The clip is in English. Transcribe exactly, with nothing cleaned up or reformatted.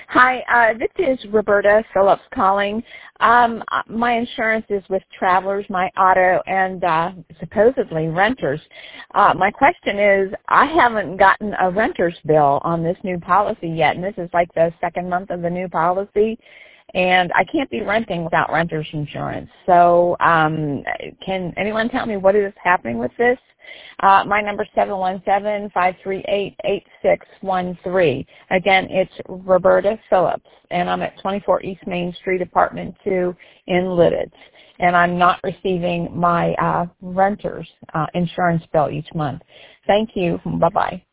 Hi, uh, this is Roberta Phillips calling. Um, my insurance is with Travelers, my auto, and uh, supposedly renters. Uh, my question is, I haven't gotten a renter's bill on this new policy yet, and this is like the second month of the new policy, and I can't be renting without renter's insurance. So um, can anyone tell me what is happening with this? Uh, my number is seven one seven, five three eight, eight six one three. Again, it's Roberta Phillips, and I'm at twenty-four East Main Street, Apartment two in Lidditz. And I'm not receiving my uh, renter's uh, insurance bill each month. Thank you. Bye-bye.